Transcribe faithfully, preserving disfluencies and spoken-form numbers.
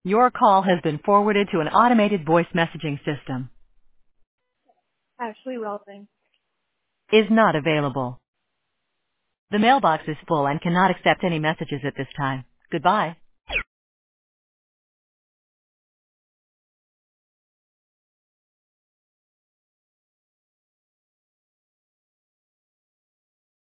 Your call has been forwarded to an automated voice messaging system. Ashley Welding. Is not available. The mailbox is full and cannot accept any messages at this time. Goodbye.